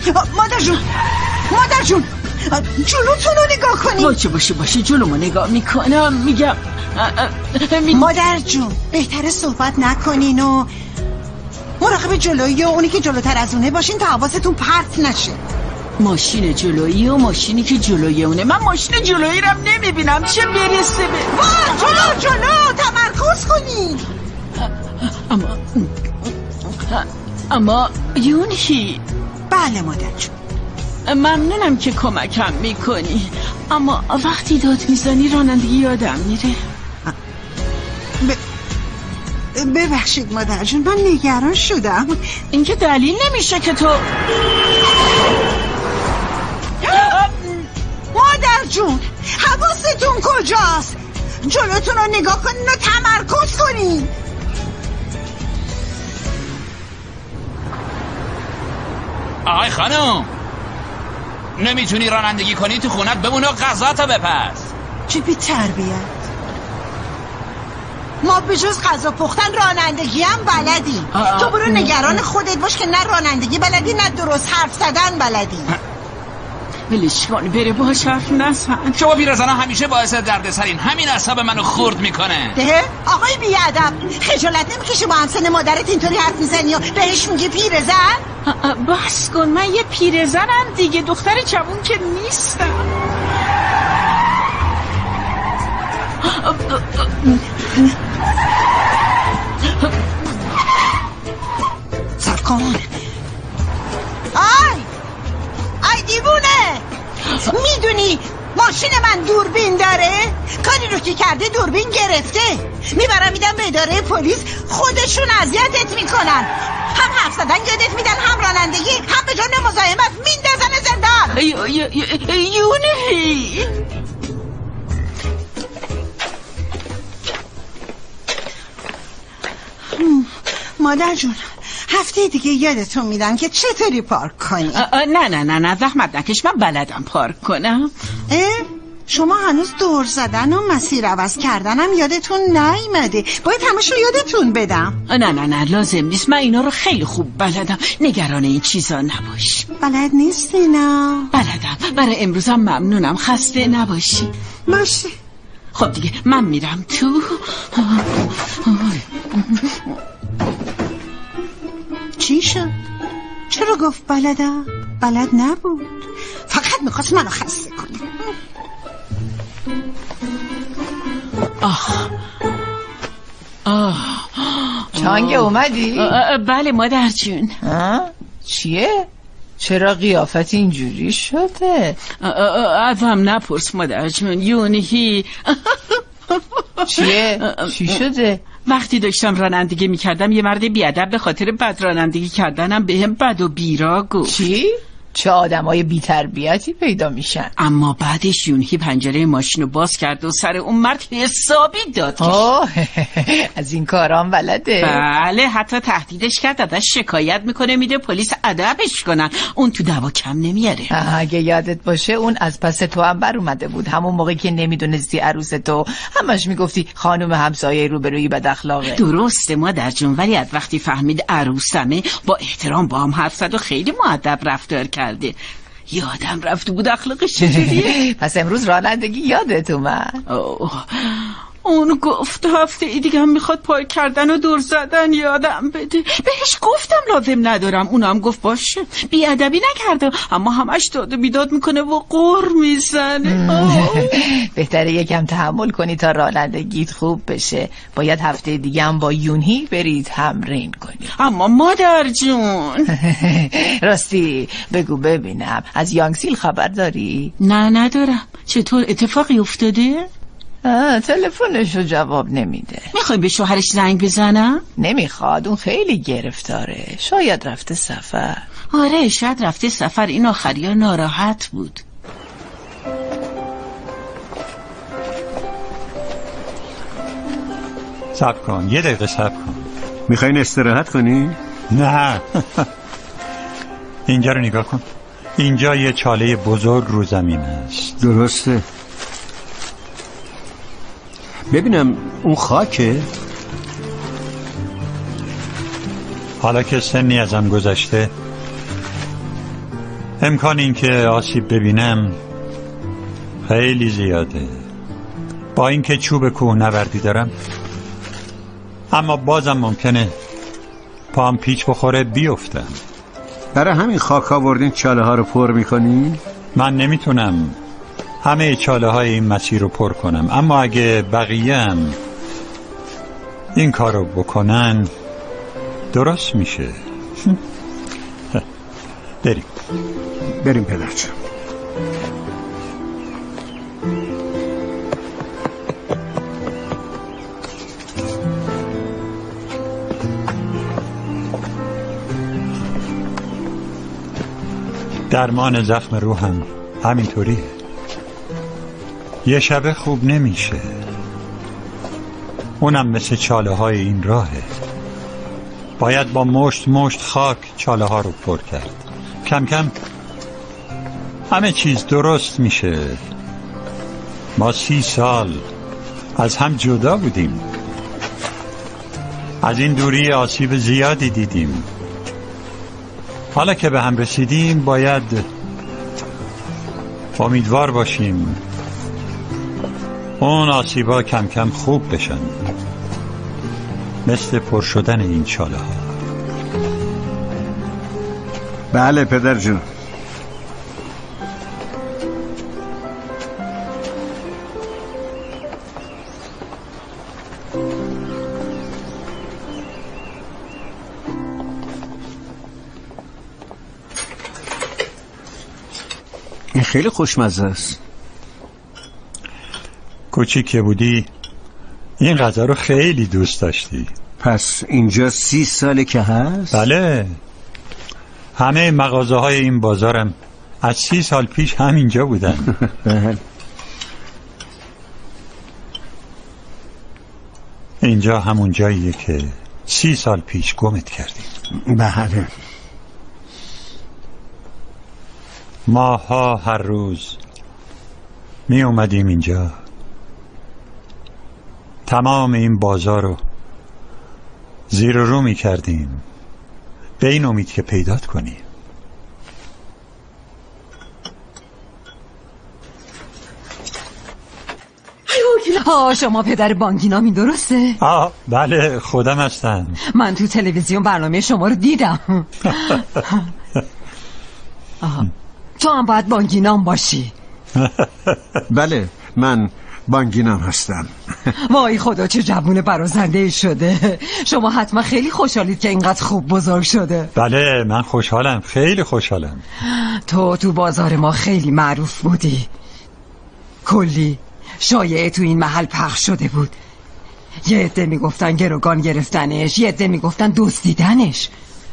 مادر جون جلوتون رو نگاه کنید. باشه جلومو نگاه میکنم. میگم مادر جون بهتره صحبت نکنین و مراقب جلویی و اونی که جلوتر از اونه باشین تا حواستون پرت نشه. ماشین جلویی و ماشینی که جلوی اونه. من ماشین جلویی رم نمیبینم چه برسه به جلو تمرکز کنین. اما یونهی. بله مادر جون ممنونم که کمکم میکنی، اما وقتی داد میزنی رانندگی یادم میره. ببخشید مادر جون من نگران شدم. این که دلیل نمیشه که تو مادر جون حواستون کجاست؟ جلوتون رو نگاه کنین و تمرکز کنین. آقای خانم نمیتونی رانندگی کنی تو خونت بمون و غذا تا بپز. چه بی تربیت. ما به جز غذا پختن رانندگی هم بلدیم. تو برو نگران خودت باش که نه رانندگی بلدی نه درست حرف زدن بلدی. ولش کن بره باهاش حرف نزن. شما پیرزنا همیشه باعث دردسرین. همین اعصاب منو خرد میکنه. ده آقای بیادب خجالت نمیکشی با همسن مادرت اینطوری حرف میزنی و بهش میگی پیرزن؟ بس کن من یه پیرزنم دیگه، دختر جوون که نیستم. صبر کن. آی دیوونه میدونی ماشین من دوربین داره؟ کاری رو که کرده دوربین گرفته. میبرم میدم به اداره پلیس، خودشون اذیتت میکنن. هم حرف زدن یادت میدن، هم رانندگی، هم به جان مزاحمت میندازن زندان. یونهی مادر جون هفته دیگه یادتون میدم که چطوری پارک کنی. نه زحمت نکش، من بلدم پارک کنم. شما هنوز دور زدن و مسیر عوض کردنم یادتون نیومده. باید همشو یادتون بدم. نه لازم نیست، من اینا رو خیلی خوب بلدم. نگران این چیزا نباش. بلد نیستی نه؟ بلدم. برای امروزم ممنونم، خسته نباشی. باشه خب دیگه من میرم تو. چی شد؟ چرا گفت بلدم؟ بلد نبود، فقط میخواست منو خسته کنه. چانگه اومدی؟ بله مادر جون. چیه؟ چرا قیافت اینجوری شده؟ ازم نپرس مادر جون. یونهی چیه؟ چی شده؟ وقتی داشتم رانندگی میکردم یه مرد بیادب به خاطر بد رانندگی کردنم بهم بد و بیرا گفت. چی؟ چه آدمای بی‌تربیتی پیدا میشن. اما بعدش یونهی پنجره ماشینو باز کرد و سر اون مرد حسابی داد کشید. از این کارام بلده؟ بله، حتی تهدیدش کرد ازش شکایت میکنه میده پلیس ادبش کنن. اون تو دعوا کم نمیاره. اگه یادت باشه اون از پس تو هم بر اومده بود، همون موقع که نمیدونستی عروس تو، همش میگفتی خانم همسایه روبرویی بد اخلاقه. درسته مادر جون، ولی از وقتی فهمید عروسمه با احترام با هم حرف زد و خیلی مؤدب رفتار کرد. یادم رفته بود اخلاقش چجوریه. پس امروز رانندگی یادت اومد؟ اون گفت هفته دیگه هم میخواد پارک کردن و دور زدن یادم بده. بهش گفتم لازم ندارم، اونم گفت باشه. بیادبی نکرده، اما همش داد و بیداد میکنه و قر میزنه. بهتره یکم تحمل کنی تا رانندگیت خوب بشه. باید هفته دیگه هم با یونهی برید تمرین کنی. اما مادر جون راستی بگو ببینم، از یانگسیل خبر داری؟ نه ندارم. چطور اتفاقی افتاده؟ تلفنشو جواب نمیده. میخوای به شوهرش زنگ بزنم؟ نمیخواد، اون خیلی گرفتاره. شاید رفته سفر. آره شاید رفته سفر، این آخریا ناراحت بود. صبر کن، یه دقیقه صبر کن. میخواین استراحت کنی؟ نه. اینجا رو نگاه کن. اینجا یه چاله بزرگ رو زمین است. درسته. ببینم اون خاکه؟ حالا که سنی ازم گذشته امکان این که آسیب ببینم خیلی زیاده، با اینکه چوب کوهنوردی دارم، اما بازم ممکنه پام پیچ بخوره بیفتم. برای همین خاک آوردین چاله ها رو پر میکنی؟ من نمیتونم همه چاله های این مسیر رو پر کنم، اما اگه بقیه هم این کار رو بکنن درست میشه. بریم پدرجان. درمان زخم روحم همینطوریه، یه شبه خوب نمیشه، اونم مثل چاله های این راهه. باید با مشت خاک چاله ها رو پر کرد. کم کم همه چیز درست میشه. ما 30 سال از هم جدا بودیم، از این دوری آسیب زیادی دیدیم. حالا که به هم رسیدیم باید امیدوار باشیم اون آسیبا کم کم خوب بشن، مثل پر شدن این چاله ها. بله پدر جون. این خیلی خوشمزه است. کوچیک که بودی این غذا رو خیلی دوست داشتی. پس اینجا 30 ساله که هست؟ بله، همه مغازه های این بازارم از 30 سال پیش همینجا بودن. اینجا همون جاییه که 30 سال پیش گمت کردیم. بله. ماها هر روز می اومدیم اینجا، تمام این بازار رو زیر و رو می کردیم به این امید که پیدات کنیم. شما پدر بانگینامی درسته؟ بله خودم هستم. من تو تلویزیون برنامه شما رو دیدم. تو هم باید بانگینام باشی. بله من بانگینام هستم. وای خدا چه جوون برازنده شده. شما حتما خیلی خوشحالید که اینقدر خوب بزرگ شده. بله من خوشحالم، خیلی خوشحالم. تو بازار ما خیلی معروف بودی، کلی شایعه تو این محل پخش شده بود. یه عده میگفتن گروگان گرفتنش، یه عده میگفتن دزدیدنش.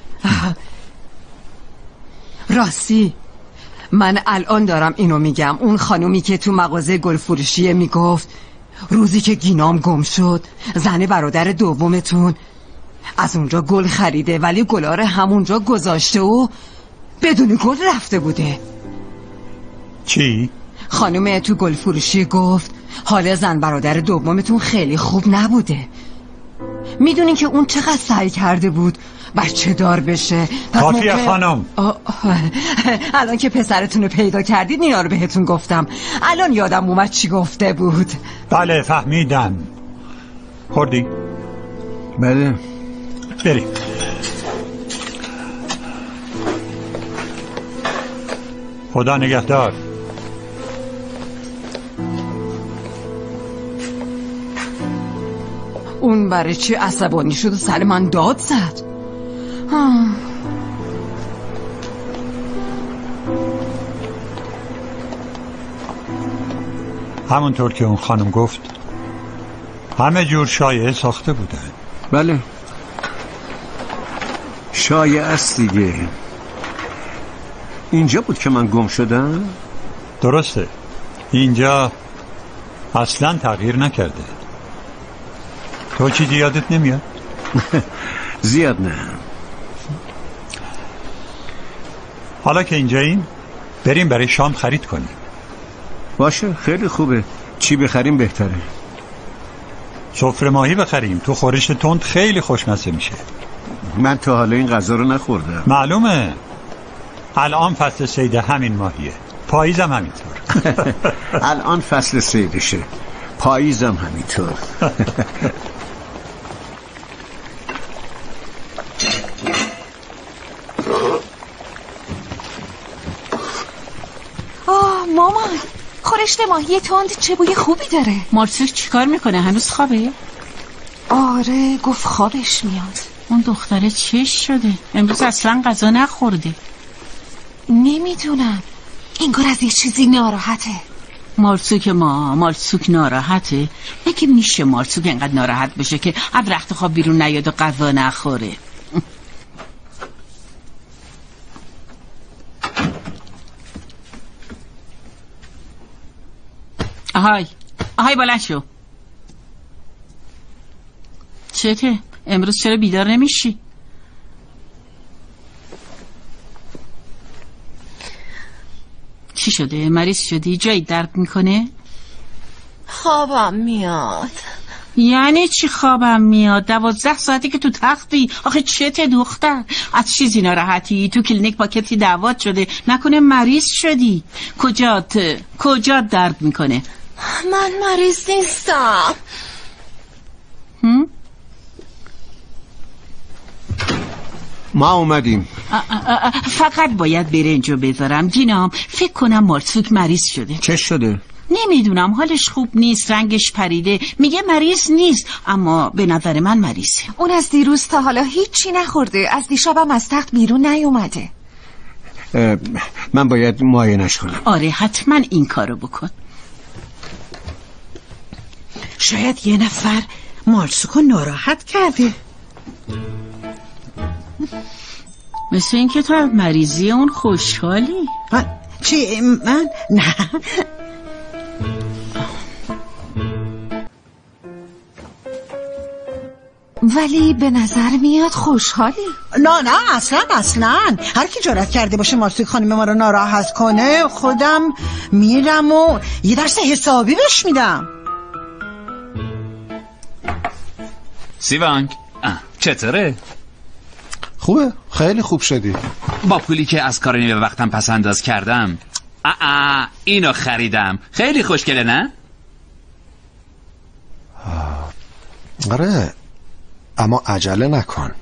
راستی من الان دارم اینو میگم، اون خانومی که تو مغازه گل فروشیه میگفت روزی که گینام گم شد زن برادر دومتون از اونجا گل خریده ولی گلا رو همونجا گذاشته و بدون گل رفته بوده. چی؟ خانم تو گل فروشی گفت حال زن برادر دومتون خیلی خوب نبوده. میدونین که اون چقدر سعی کرده بود بچه دار بشه. کافیه خانم. الان که پسرتون رو پیدا کردید اینا رو بهتون گفتم. الان یادم اومد چی گفته بود. بله فهمیدم. خوردی؟ بله. بریم. خدا نگهدار. اون برای چی عصبانی شد و سر من داد زد؟ همونطور که اون خانم گفت همه جور شایعه ساخته بودن. بله شایعه است دیگه. اینجا بود که من گم شدم؟ درسته، اینجا اصلا تغییر نکرده. تو چیزی یادت نمیاد؟ زیاد نه. حالا که اینجاییم بریم برای شام خرید کنیم. باشه خیلی خوبه. چی بخریم بهتره؟ سفره ماهی بخریم، تو خورش تند خیلی خوشمزه میشه. من تا حالا این غذا رو نخوردم. معلومه، الان فصل صید همین ماهیه، پاییزم همینطور. الان فصل صیدشه، پاییزم همینطور. مامان، خورشت ماهی تند چه بوی خوبی داره. مارسوک چیکار میکنه؟ هنوز خوابه؟ آره، گفت خوابش میاد. اون دختره چش شده؟ امروز اصلا غذا نخورده. نمیدونم، انگار از یه چیزی ناراحته. مارسوک ناراحته؟ مگه میشه مارسوک انقدر ناراحت بشه که از رخت خواب بیرون نیاد و غذا نخوره؟ آهای بلند شو. چته؟ امروز چرا بیدار نمیشی؟ چی شده؟ مریض شدی؟ جایی درد میکنه؟ خوابم میاد. یعنی چی خوابم میاد؟ 12 ساعتی که تو تختی. آخه چته دختر؟ از چیزی ناراحتی؟ تو کلینیک با کسی دعوات شده؟ نکنه مریض شدی؟ کجات درد میکنه؟ من مریض نیستم. ما اومدیم. فقط باید برنجو بذارم. جینام فکر کنم مارسوک مریض شده. چه شده؟ نمیدونم، حالش خوب نیست، رنگش پریده. میگه مریض نیست، اما به نظر من مریضه. اون از دیروز تا حالا هیچی نخورده. از دیشبم از تخت بیرون نیومده. من باید معاینش کنم. آره حتما این کارو بکن. شاید یه نفر مارسوکو ناراحت کرده. مثل این که تو از مریضی اون خوشحالی. چی؟ من؟ نه. ولی به نظر میاد خوشحالی. نه اصلا هر کی جرأت کرده باشه مارسوک خانم ما رو ناراحت کنه، خودم میرم و یه درس حسابی بهش میدم. سیوانگ چطوره؟ خوبه، خیلی خوب شدی. با پولی که از کار نیمه وقتم پس انداز کردم اینو خریدم. خیلی خوشگله نه؟ آره، اما عجله نکن.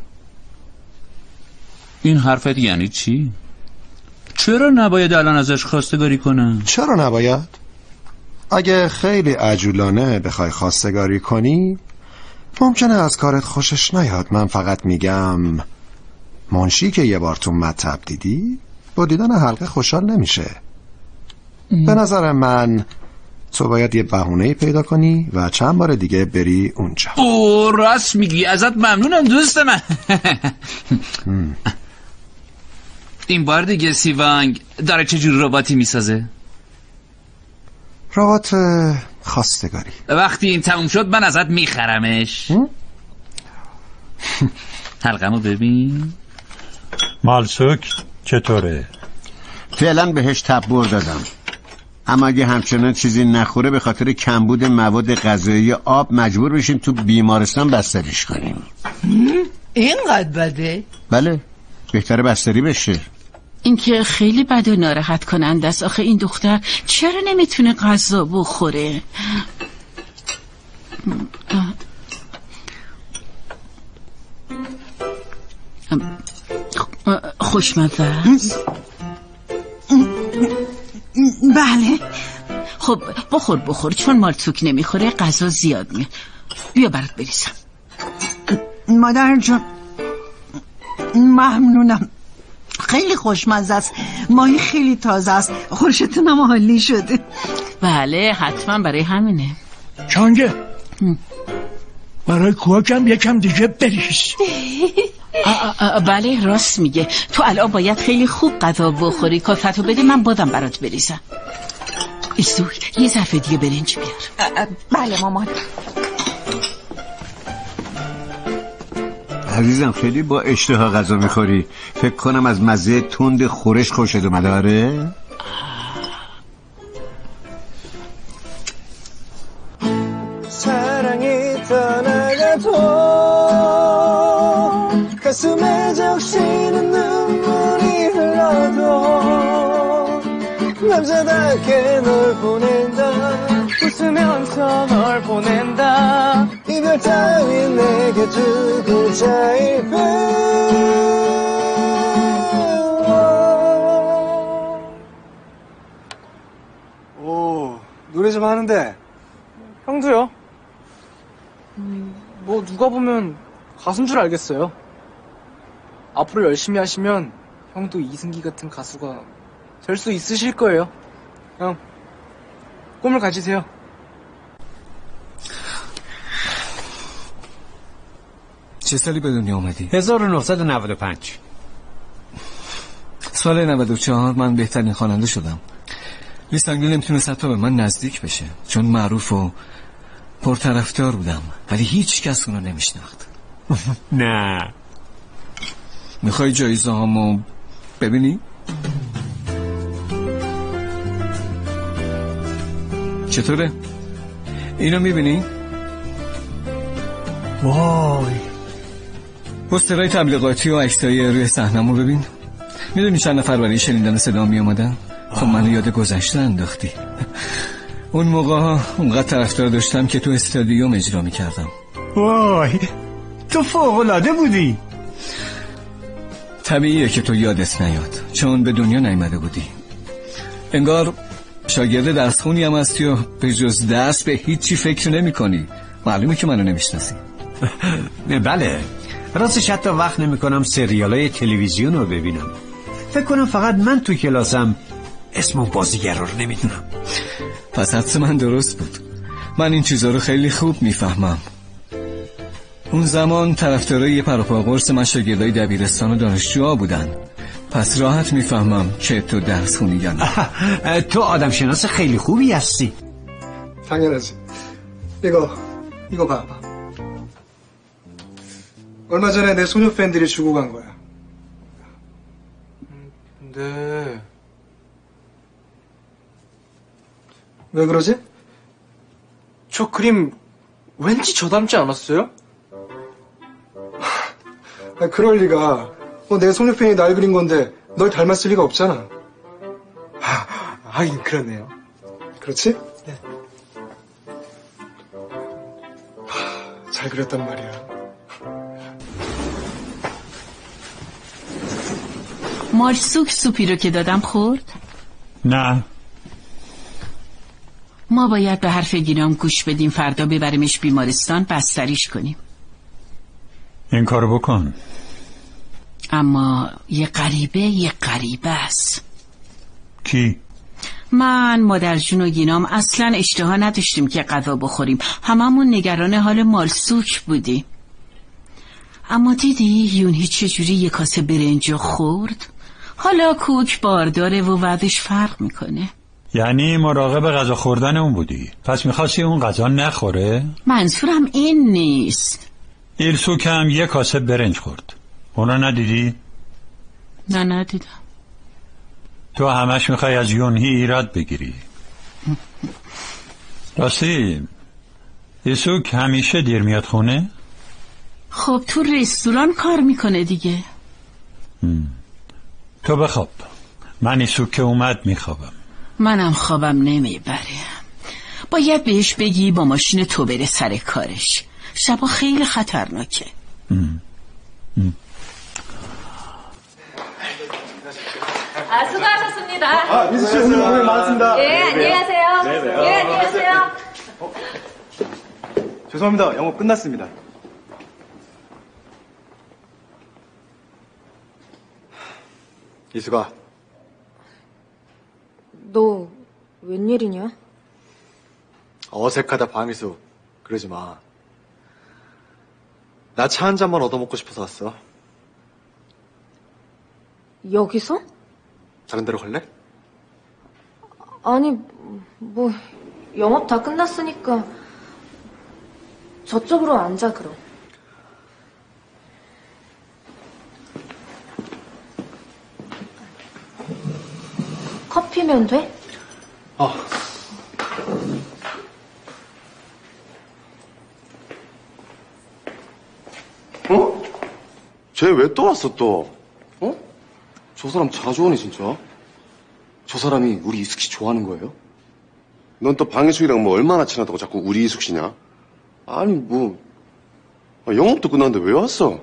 این حرفت یعنی چی؟ چرا نباید الان ازش خواستگاری کنم؟ چرا نباید؟ اگه خیلی عجولانه بخوای خواستگاری کنی ممکنه از کارت خوشش نیاد. من فقط میگم منشی که یه بار تو مطب دیدی با دیدن حلقه خوشحال نمیشه. به نظر من تو باید یه بهونه پیدا کنی و چند بار دیگه بری اونجا. راست میگی، ازت ممنونم دوست من. این بار دیگه سیوانگ داره چجور رباتی میسازه؟ ربات خواستگاری. وقتی این تموم شد من ازت میخرمش. حلقمو ببین. مارسوک چطوره؟ فعلا بهش تبر دادم، اما اگه همچنان چیزی نخوره به خاطر کمبود مواد غذایی آب مجبور بشیم تو بیمارستان بستریش کنیم. اینقدر بده؟ بله، بهتره بستری بشه. این که خیلی بد و ناراحت کننده است. آخه این دختر چرا نمیتونه غذا بخوره؟ خوشمزه است؟ بله. خب بخور چون مارسوک نمیخوره غذا زیاد میاد. بیا برات بریزم. مادر جون ممنونم، خیلی خوشمزه است. ماهی خیلی تازه است. خورشتونم عالی شده. بله حتما برای همینه. چانگه برای کوکم یکم دیگه بریز. بله راست میگه. تو الان باید خیلی خوب غذا بخوری. کافتو بده من بادم برات بریزم. ایسوی یه ظرف دیگه برنج بیار. بله مامان. عزیزم خیلی با اشتها غذا میخوری. فکر کنم از مزه تند خورش خوشت اومده. آره؟ 사랑이 떠나가도 가슴에 적시는 눈물이 흘러도 남자답게 널 보낸다 웃으면서 널 보낸다 이별 따윈 내게 두고 자일 뿐 오 노래 좀 하는데 형도요? 뭐 누가 보면 가수인 줄 알겠어요. 앞으로 열심히 하시면 형도 이승기 같은 가수가 될 수 있으실 거예요. 형, 꿈을 가지세요. چه سالی به دنیا آمدی؟ 1995. سال 94 من بهترین خواننده شدم. لیست انگلی نمیتونست حتی به من نزدیک بشه چون معروف و پرطرفدار بودم ولی هیچ کس اونو نمیشناخت. نه. میخوای جایزه هامو ببینی؟ چطوره؟ اینو میبینی؟ وای پوسترهای تبلیغاتی و عکسای روی صحنه‌مو ببین. میدونی چند نفر برای شنیدن صدا می اومدن؟ خب منو یاد گذشته انداختی. اون موقع ها اونقدر طرفدار داشتم که تو استادیوم اجرا میکردم. وای تو فوق‌العاده بودی. طبیعیه که تو یادت نیاد چون به دنیا نیامده بودی. انگار شاگرد درسخونی هم هستی و به جز درس به هیچی فکر نمی کنی. معلومه که منو نمیشناسی. بله راستش حتی وقت نمی کنم سریالای تلویزیون رو ببینم. فکر کنم فقط من تو کلاسم اسم بازیگر رو نمیدونم. پس حدس من درست بود. من این چیزا رو خیلی خوب میفهمم. اون زمان طرفدارای یه پروپا قرص من شاگردای دبیرستان و دانشجوها بودن. پس راحت میفهمم که تو درس خونی یا نه. تو آدم شناس خیلی خوبی هستی. 당연하지. 이거 봐봐. 얼마 전에 내 소녀 팬들이 주고 간 거야. 근데 왜 그러지? 저 그림 왠지 저 닮지 않았어요? 그럴 리가. 내 소녀 팬이 날 그린 건데 널 닮았을 리가 없잖아. 하긴 그러네요. 그렇지? 네. 잘 그렸단 말이야. مارسوک سوپی رو که دادم خورد؟ نه. ما باید به حرف گینام گوش بدیم فردا ببریمش بیمارستان بستریش کنیم. این کارو بکن. اما یه غریبه است. کی؟ من، مادر جون و گینام اصلا اشتها نداشتیم که غذا بخوریم. هممون نگران حال مارسوک بودیم. اما دیدی یونهی چجوری یک کاسه برنج خورد؟ حالا کوک بارداره و وضعش فرق میکنه. یعنی مراقب غذا خوردن اون بودی؟ پس میخواستی اون غذا نخوره؟ منظورم این نیست. ایلسوک هم یک کاسه برنج خورد. اونا ندیدی؟ نه ندیدم. تو همش میخوای از یونهی ایراد بگیری. راستی ایلسوک همیشه دیر میاد خونه؟ خب تو رستوران کار میکنه دیگه. تو بخواب. من ایلسوک که اومد میخوابم. منم خوابم نمیبره. باید بهش بگی با ماشین تو بره سر کارش. شبا خیلی خطرناکه. 수고하셨습니다. 미수 씨 오늘 고생 많았습니다. 예, 안녕히 가세요. 예, 안녕히 가세요. 죄송합니다. 영업 끝났습니다. 이수가. 너 웬일이냐? 어색하다 방이수. 그러지 마. 나 차 한 잔만 얻어먹고 싶어서 왔어. 여기서? 다른 데로 갈래? 아니, 뭐 영업 다 끝났으니까 저쪽으로 앉아 그럼. 커피면 돼? 어. 어? 쟤 왜 또 왔어 또? 어? 저 사람 자주 오네 진짜. 저 사람이 우리 이숙 씨 좋아하는 거예요? 넌 또 방희숙이랑 뭐 얼마나 친하다고 자꾸 우리 이숙 씨냐? 아니 뭐 영업도 끝났는데 왜 왔어?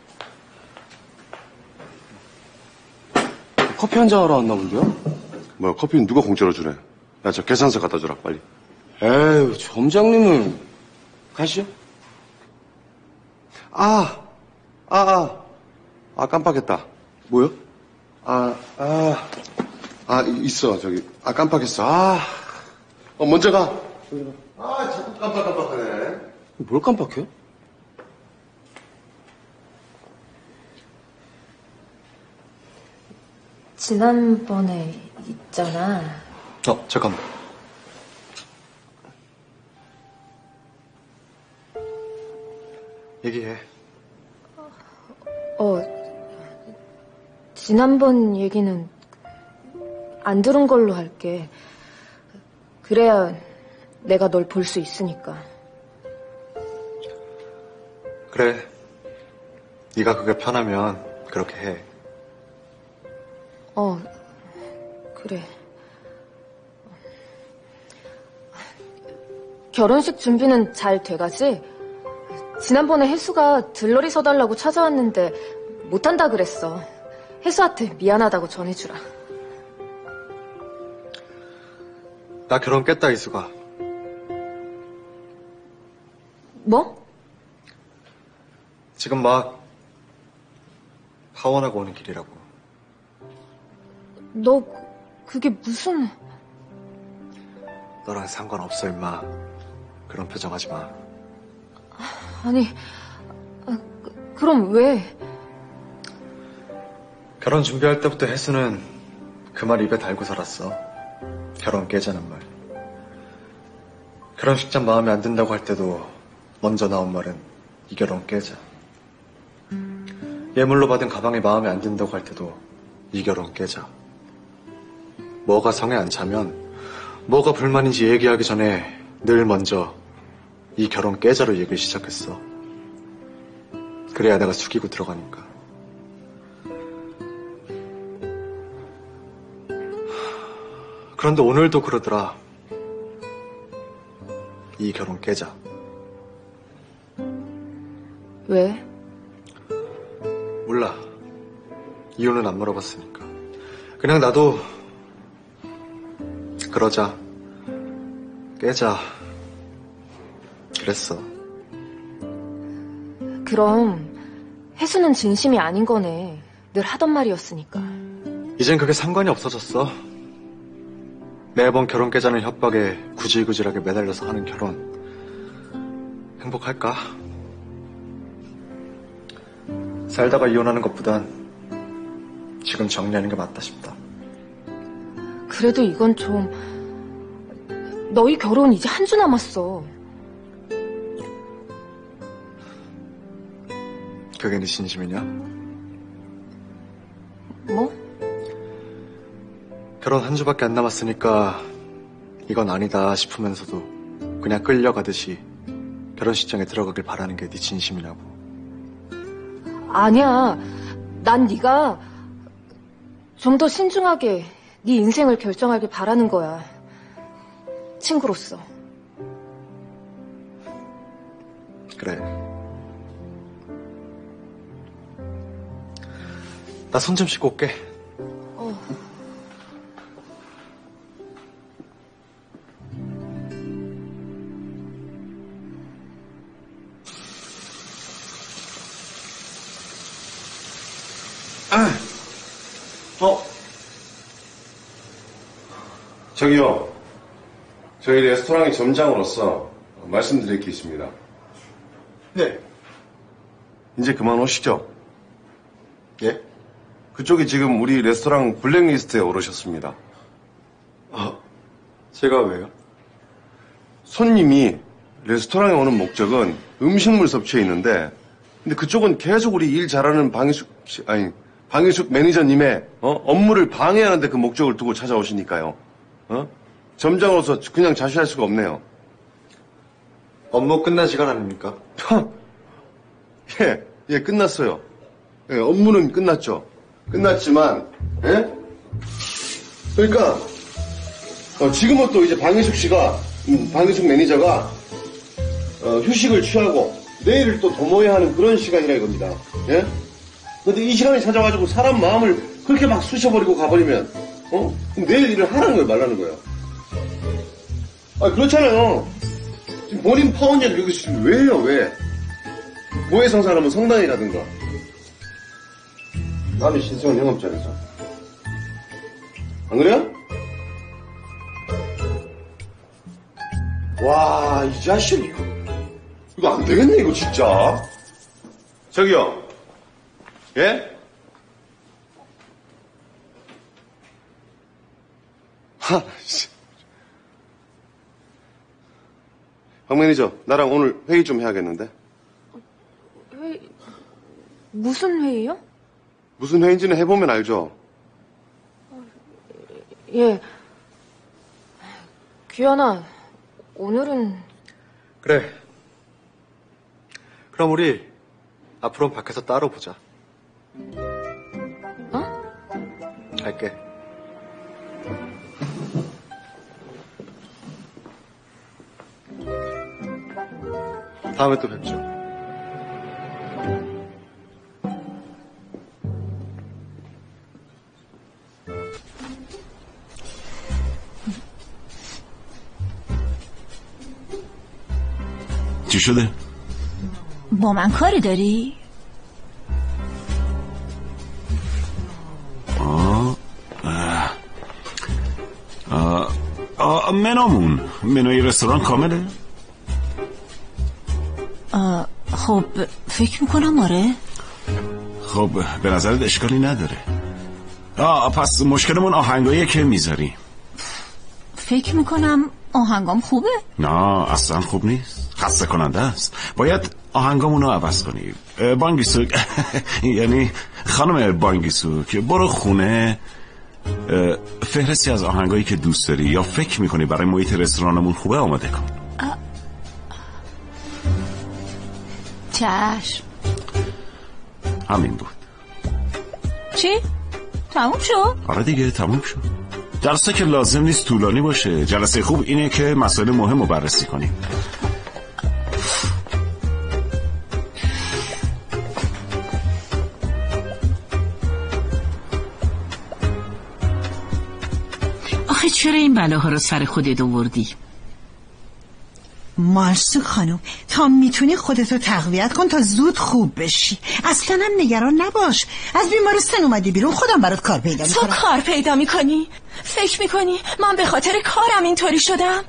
커피 한잔 하러 왔나 본데요? 뭐야 커피는 누가 공짜로 주래? 야 저 계산서 갖다 주라 빨리. 에휴 점장님은 가시죠. 깜빡했다. 뭐요? 있어 저기. 깜빡했어. 먼저 가. 자꾸 깜빡하네. 뭘 깜빡해? 지난번에 있잖아. 잠깐만. 얘기해. 지난번 얘기는 안 들은 걸로 할게. 그래야 내가 널 볼 수 있으니까. 그래. 네가 그게 편하면 그렇게 해. 그래. 결혼식 준비는 잘 돼가지? 지난번에 혜수가 들러리 서달라고 찾아왔는데 못한다 그랬어. 혜수한테 미안하다고 전해주라. 나 결혼 깼다, 이수가. 뭐? 지금 막 하원하고 오는 길이라고. 너 그게 무슨... 너랑 상관없어, 임마. 그런 표정 하지 마. 아니, 그럼 왜? 결혼 준비할 때부터 혜수는 그 말 입에 달고 살았어. 결혼 깨자는 말. 결혼식장 마음에 안 든다고 할 때도 먼저 나온 말은 이 결혼 깨자. 예물로 받은 가방이 마음에 안 든다고 할 때도 이 결혼 깨자. 뭐가 성에 안 차면 뭐가 불만인지 얘기하기 전에 늘 먼저 이 결혼 깨자로 얘기를 시작했어. 그래야 내가 숙이고 들어가니까. 그런데 오늘도 그러더라. 이 결혼 깨자. 왜? 몰라. 이유는 안 물어봤으니까. 그냥 나도 그러자. 깨자. 그랬어. 그럼 혜수는 진심이 아닌 거네. 늘 하던 말이었으니까. 이젠 그게 상관이 없어졌어. 매번 결혼 깨자는 협박에 구질구질하게 매달려서 하는 결혼 행복할까? 살다가 이혼하는 것보단 지금 정리하는 게 맞다 싶다. 그래도 이건 좀... 너희 결혼 이제 한 주 남았어. 그게 네 진심이냐? 뭐? 결혼 한 주밖에 안 남았으니까 이건 아니다 싶으면서도 그냥 끌려가듯이 결혼식장에 들어가길 바라는 게 네 진심이냐고. 아니야. 난 네가 좀 더 신중하게 네 인생을 결정하길 바라는 거야. 친구로서. 그래. 나 손 좀 씻고 올게. 저기요. 저희 레스토랑의 점장으로서 말씀드릴 게 있습니다. 네. 이제 그만 오시죠. 예? 그쪽이 지금 우리 레스토랑 블랙리스트에 오르셨습니다. 제가 왜요? 손님이 레스토랑에 오는 목적은 음식물 섭취에 있는데, 근데 그쪽은 계속 우리 일 잘하는 방희숙 매니저님의 업무를 방해하는데 그 목적을 두고 찾아오시니까요. 점장으로서 그냥 자시할 수가 없네요. 업무 끝난 시간 아닙니까? 예, 끝났어요. 예, 업무는 끝났죠. 끝났지만, 예? 그러니까 지금은 또 이제 방희숙 매니저가 휴식을 취하고 내일을 또 도모해야 하는 그런 시간이라 이겁니다. 예? 근데 이 시간이 찾아가지고 사람 마음을 그렇게 막 쑤셔버리고 가버리면 그럼 내일 일을 하라는 거예요, 말라는 거예요? 그렇잖아요. 지금 본인 파혼전 여기 지금 왜 해요, 왜? 모해성사하면 성단이라든가. 남의 신성은 영업자라서. 안 그래요? 와, 이 자식 이거 안 되겠네, 이거 진짜. 저기요. 예? 박 매니저, 나랑 오늘 회의 좀 해야겠는데? 회의? 무슨 회의요? 무슨 회의인지는 해보면 알죠? 예. 귀현아, 오늘은... 그래. 그럼 우리 앞으로는 밖에서 따로 보자. 갈게. 다음에 또 뵙죠. چی شده؟ با من کاری داری؟ منوی رستوران کامله؟ خب فکر میکنم آره. خب به نظرت اشکالی نداره. پس مشکلمون آهنگاییه که میذاری. فکر میکنم آهنگام خوبه؟ نه اصلا خوب نیست، خسته کننده است. باید آهنگامونو عوض کنی. بانگیسوک یعنی خانم بانگیسوک، برو خونه فهرستی از آهنگایی که دوست داری یا فکر میکنی برای محیط رستورانمون خوبه آماده کن. چشم. همین بود. چی؟ تموم شد؟ آره دیگه تموم شد. جلسه که لازم نیست طولانی باشه. جلسه خوب اینه که مسائل مهم رو بررسی کنیم. آخه چرا این بلاها رو سر خودت آوردی؟ مارسو خانم، تا میتونی خودتو تقویت کن تا زود خوب بشی. اصلا هم نگران نباش. از بیمارستان اومدی بیرون، خودم برات کار پیدا میکنم. تو کار پیدا میکنی؟ فکر میکنی من به خاطر کارم اینطوری شدم؟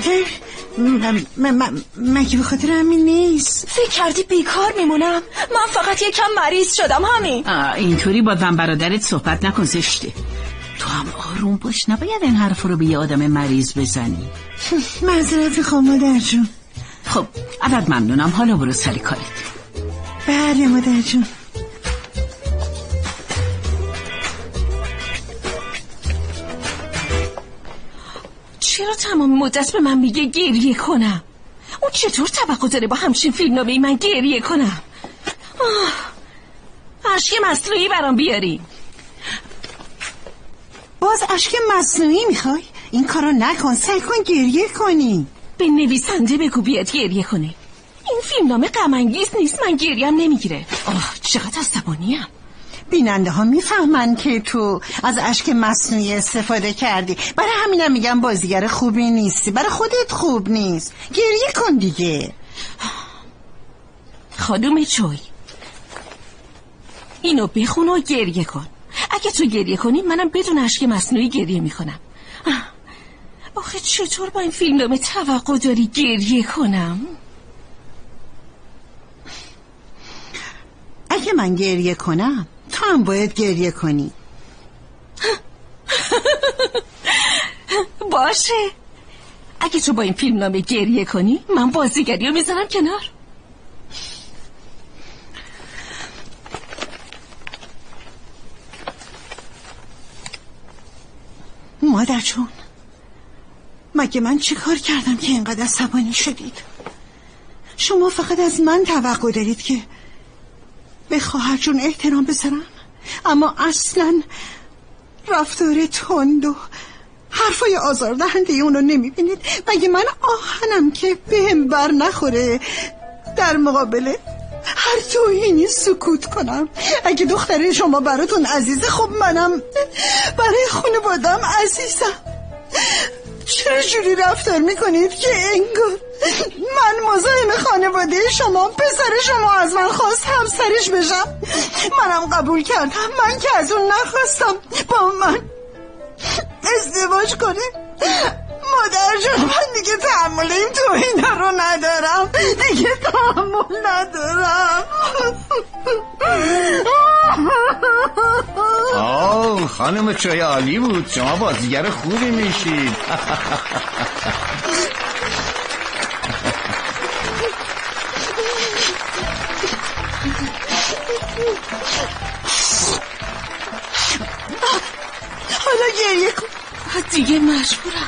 مگه به خاطر همین نیست؟ فکر کردی بیکار میمونم؟ من فقط یکم مریض شدم همین. اینطوری با زن برادرت صحبت نکن، زشته. تو هم آروم باش، نباید این حرف رو به یه آدم مریض بزنی. معذرت میخوام مادر جون. خب ابد ممنونم، حالا برو سر کارت. بله مادر جون. چرا تمام مدت به من میگه گریه کنم؟ اون چطور توقع داره با همچین فیلمنامه‌ای من گریه کنم؟ اشک مصنوعی برام بیاری. باز اشک مصنوعی میخوای؟ این کارو نکن، سعی کن گریه کنی. به نویسنده بگو بیاد گریه کنه. این فیلمنامه غم انگیز نیست، من گریم نمیگیره. چقدر عصبانیم. بیننده ها میفهمن که تو از اشک مصنوعی استفاده کردی. برای همینم میگم بازیگر خوبی نیستی، برای خودت خوب نیست. گریه کن دیگه. خانم چوی، اینو بخون و گریه کن. اگه تو گریه کنی منم بدون اشک مصنوعی گریه میکنم. آخه چطور با این فیلمنامه توقع داری گریه کنم؟ اگه من گریه کنم تو هم باید گریه کنی. باشه، اگه تو با این فیلمنامه گریه کنی من بازیگری رو میذارم کنار. مادر جون، مگه من چی کار کردم که اینقدر عصبانی شدید؟ شما فقط از من توقع دارید که به خواهر جون احترام بذارم، اما رفتار تند و حرفای آزاردهنده اونو نمیبینید؟ مگه من آهنم که بهم بر نخوره در مقابل هر توهینی سکوت کنم؟ اگه دختر شما براتون عزیزه، خب منم برای خانوادم عزیزم. چرا جوری رفتار میکنید که انگار من مزاحم خانواده شما، پسر شما از من خواست همسرش بشم، منم قبول کردم. من که از اون نخواستم با من ازدواج کنه. مادر جان، من دیگه تحمل این توهینا رو ندارم، دیگه تحمل ندارم. خانم چای عالی بود، شما بازیگر خوبی میشید. حالا گریه کن. دیگه مجبورم.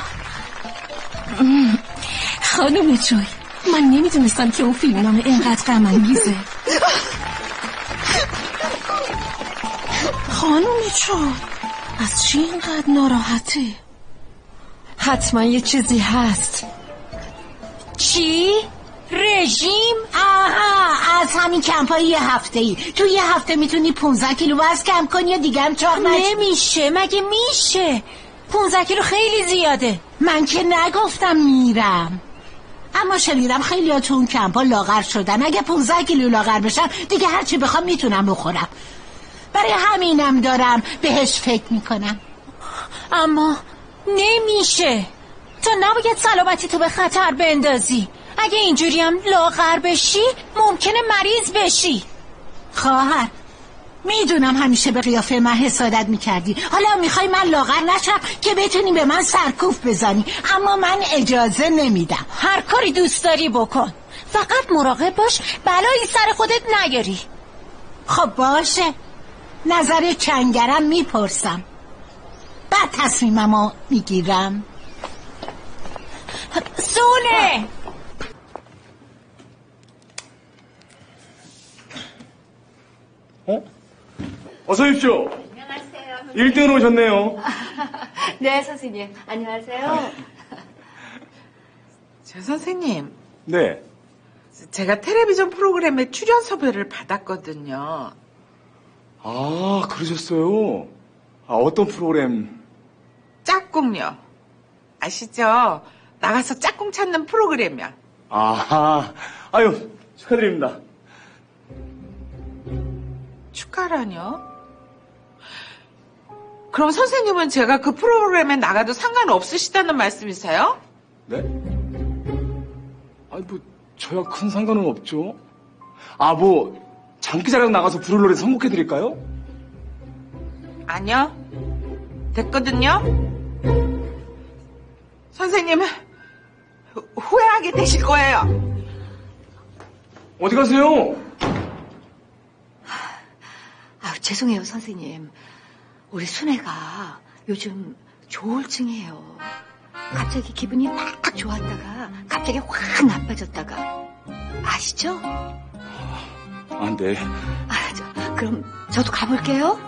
خانم جوی، من نمیدونستم که اون فیلمنامه اینقدر غم انگیزه. خانم جوی، از چی اینقدر ناراحته؟ حتما یه چیزی هست. چی؟ رژیم؟ آها، از همین کمپای یه هفته‌ای. تو یه هفته میتونی 15 کیلو وزن کم کنی یا دیگه هم چاق نشی؟ نمیشه. مگه میشه؟ 15 کیلو خیلی زیاده. من که نگفتم میرم، اما شنیدم خیلی ها تو اون کمپا لاغر شدن. اگه 15 کیلو لاغر بشم دیگه هرچی بخوام میتونم بخورم. برای همینم دارم بهش فکر میکنم. اما نمیشه. تو نباید سلامتی تو به خطر بندازی. اگه اینجوری هم لاغر بشی ممکنه مریض بشی. خواهر، میدونم همیشه به قیافه من حسادت میکردی. حالا میخوای من لاغر نشم که بتونی به من سرکوف بزنی، اما من اجازه نمیدم. هر کاری دوست داری بکن، فقط مراقب باش بلایی سر خودت نیاری. خب باشه، نظر چنگرم میپرسم، بعد تصمیممو میگیرم. سونه 어서 오십시오. 1등으로 오셨네요. 네, 선생님. 안녕하세요. 저 선생님. 네. 제가 텔레비전 프로그램에 출연 섭외를 받았거든요. 아, 그러셨어요? 아, 어떤 프로그램? 짝꿍요. 아시죠? 나가서 짝꿍 찾는 프로그램이요. 아, 아유, 축하드립니다. 축하라뇨? 그럼 선생님은 제가 그 프로그램에 나가도 상관없으시다는 말씀이세요? 네? 아니, 뭐, 저야 큰 상관은 없죠. 아, 뭐, 장기자랑 나가서 부를 노래 선곡해드릴까요? 아니요. 됐거든요? 선생님, 후회하게 되실 거예요. 어디 가세요? 죄송해요, 선생님. 우리 순애가 요즘 조울증이에요. 갑자기 기분이 막 좋았다가 갑자기 확 나빠졌다가. 아시죠? 아, 네. 그럼 저도 가볼게요.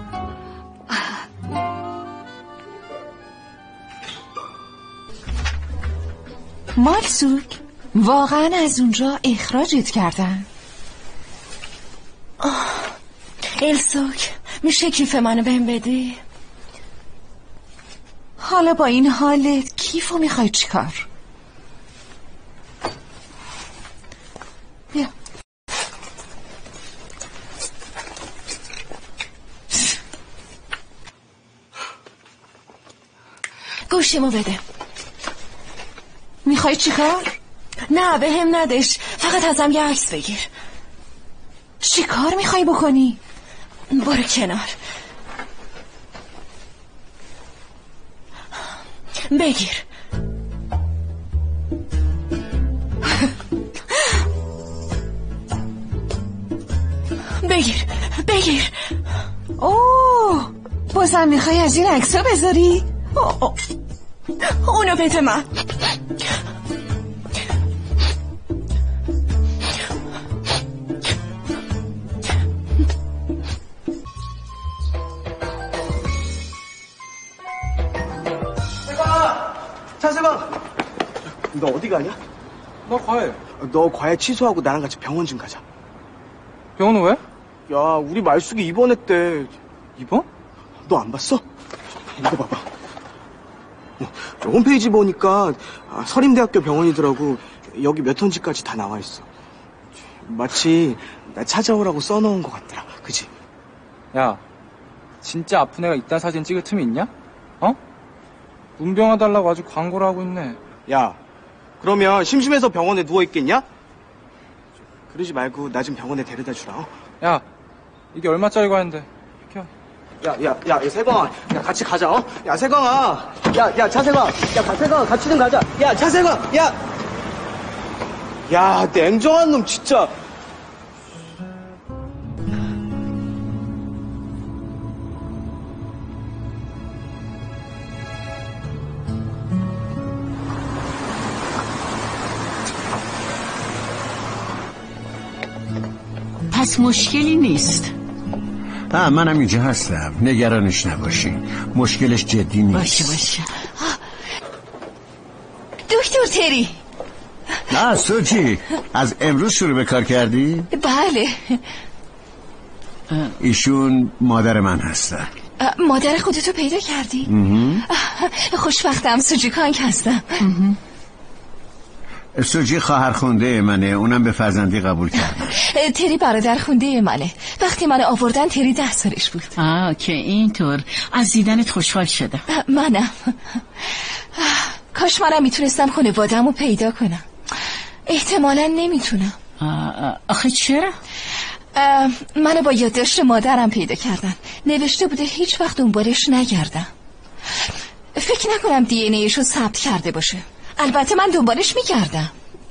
مالسوک، واقعا از اونجا اخراجت کردن؟ السوک، میشه کیف منو بهم بدی؟ حالا با این حالت کیفو میخوای چیکار؟ بیا. گوشیمو بده. میخوای چیکار؟ نه بهم ندش، فقط ازم یه عکس بگیر. چیکار میخوای بکنی؟ برو کنار. بگیر. بگیر بگیر. اوه، بازم میخوای از این عکس‌ها بذاری؟ اونو بده من. 차세가! 너 어디 가냐? 나 과외. 너 과외 취소하고 나랑 같이 병원 좀 가자. 병원은 왜? 야, 우리 말숙이 입원했대. 입원? 너 안 봤어? 이거 봐봐. 홈페이지 보니까 서림대학교 병원이더라고. 여기 몇 원지까지 다 나와 있어. 마치 나 찾아오라고 써놓은 것 같더라. 그치? 야, 진짜 아픈 애가 이딴 사진 찍을 틈이 있냐? 어? 문병화 달라고 아주 광고를 하고 있네. 야, 그러면 심심해서 병원에 누워있겠냐? 그러지 말고 나 좀 병원에 데려다 주라. 어? 야, 이게 얼마짜리 과외인데. 야, 세광아. 야, 같이 가자, 어? 야, 세광아. 야, 차세광. 야, 세광아, 같이 좀 가자. 야, 차세광. 야, 냉정한 놈, 진짜. پس مشکلی نیست. منم اینجا هستم. نگرانش نباشین. مشکلش جدی نیست. باشه. دکتر تری. نه سوجی، از امروز شروع به کار کردی؟ بله. ایشون مادر من هستن. مادر خودتو پیدا کردی؟ خوشبختم. سوجی کانک هستم. سوجی خواهر خونده منه. اونم به فرزندی قبول کرد. تری برادر خونده منه. وقتی من آوردن تری 10 سالش بود. که اینطور. از دیدنت خوشحال شدم. منم. کاش منم میتونستم خانواده‌مو پیدا کنم. احتمالاً نمیتونم. آخه چرا؟ منو با یادداشت مادرم پیدا کردن. نوشته بوده هیچ وقت دنبالش نگردم. فکر نکنم دی ان ایشو ثبت کرده باشه. البته من دنبالش میگردم.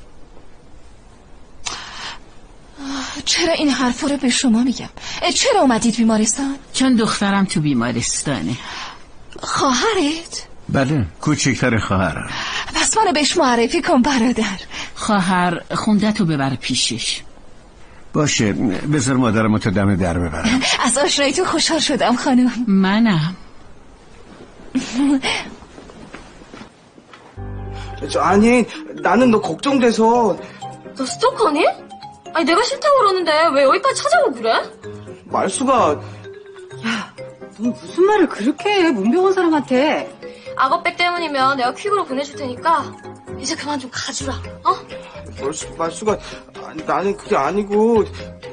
چرا این حرفا رو به شما میگم؟ چرا اومدید بیمارستان؟ چون دخترم تو بیمارستانه. خواهرت؟ بله، کوچکتر خواهرم. پس منو بهش معرفی کن برادر. خواهر خونده تو ببر پیشش. باشه، بذار مادرمو تا دم در ببرم. از آشنایی تو خوشحال شدم خانم. منم. 아니, 나는 너 걱정돼서. 너 스토커니? 아니 내가 싫다고 그러는데 왜 여기까지 찾아오고 그래? 말수가. 야, 너 무슨 말을 그렇게 해, 문병원 사람한테. 악어백 때문이면 내가 퀵으로 보내줄 테니까 이제 그만 좀 가주라. 어? 말수가. 아니, 나는 그게 아니고.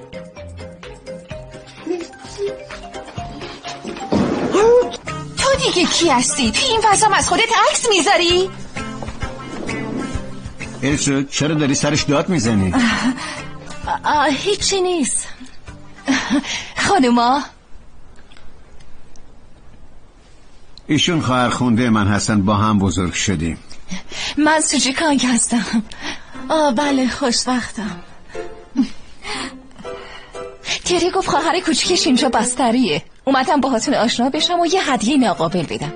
تو دیگه کی هستی؟ تو این فضا از خودت عکس میذاری؟ السو، چرا داری سرش داد میزنی؟ هیچی نیست. خانوما، ایشون خواهر خونده من هستن. با هم بزرگ شدیم. من سوجی کانگ هستم. بله، خوشبختم. تری گفت خواهر کوچکش اینجا بستریه. اومدم باهاتون آشنا بشم و یه هدیه ناقابل بدم.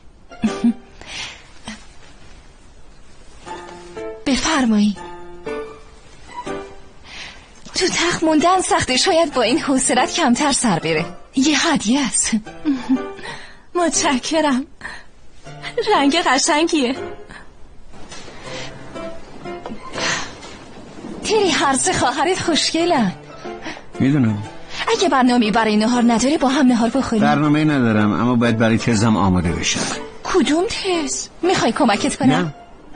بفرمایی. تو تخت موندن سخته، شاید با این حوصلت کمتر سر بره. یه هدیه است. متشکرم. رنگ قشنگیه. تری هر سه خواهرت خوشگلن. میدونم. اگه برنامه‌ای برای نهار نداری با هم نهار بخوریم. برنامه‌ای ندارم، اما باید برای تزم آماده بشم. کدوم تز؟ میخوای کمکت کنم؟ نه.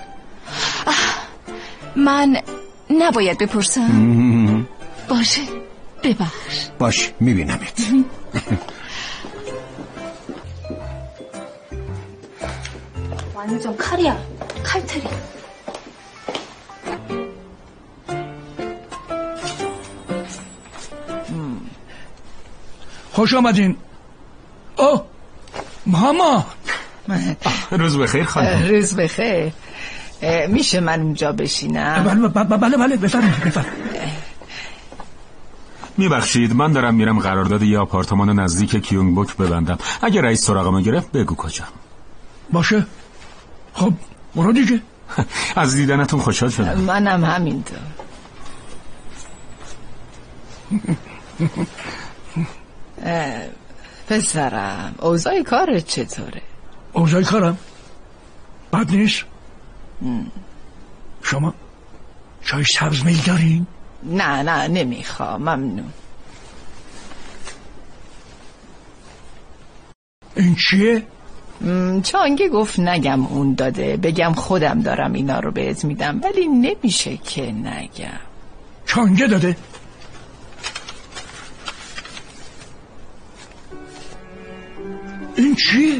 من نباید بپرسم. باشه، ببخش. باش، میبینمت. 완전 칼이야. 칼트리. خوش آمدین. ماما. روز بخیر خانم. روز بخیر. میشه من اونجا بشینم؟ بله بفرمایید. میبخشید، من دارم میرم قرارداد یه آپارتمان نزدیک کیونگ بوک ببندم. اگه رئیس سراغمو گرفت بگو کجا. باشه. خب برو دیگه. از دیدنتون خوشحال شدم. منم همینطور. پسرم، اوضاع کارت چطوره؟ اوضاع کارم بد نیست. شما چای سبز میل دارین؟ نه نمیخوام، ممنون. این چیه؟ چانگه گفت نگم اون داده، بگم خودم دارم اینا رو بهت میدم، ولی نمیشه که نگم. چانگه داده؟ این چیه؟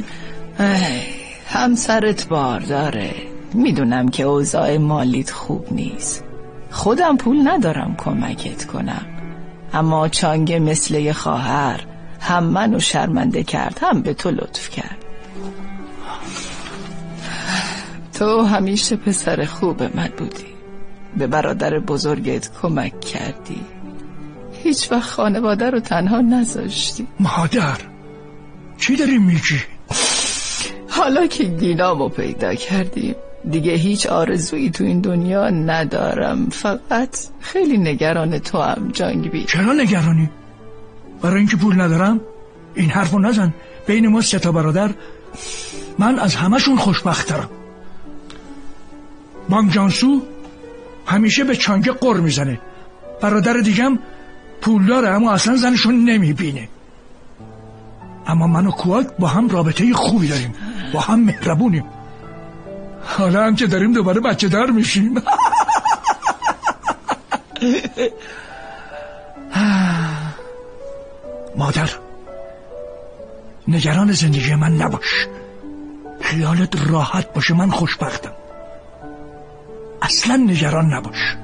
همسرت بارداره، میدونم که اوضاع مالیت خوب نیست، خودم پول ندارم کمکت کنم، اما چانگه مثل یه خواهر هم منو شرمنده کرد هم به تو لطف کرد. تو همیشه پسر خوب من بودی، به برادر بزرگت کمک کردی، هیچ وقت خانواده رو تنها نذاشتی. مادر چی داری میگی؟ حالا که گینامو پیدا کردیم دیگه هیچ آرزویی تو این دنیا ندارم، فقط خیلی نگران تو هم جانگبی. چرا نگرانی؟ برای اینکه پول ندارم؟ این حرفو نزن، بین ما 3 برادر من از همشون خوشبخت‌ترم. بانگ جانسو همیشه به چانگه قر میزنه، برادر دیگم پول داره اما اصلا زنشون نمیبینه، اما من و کوآک با هم رابطه خوبی داریم، با هم مهربونیم، حالا هم که داریم دوباره بچه دار میشیم. مادر نگران زندگی من نباش، خیالت راحت باشه، من خوشبختم، اصلا نگران نباش.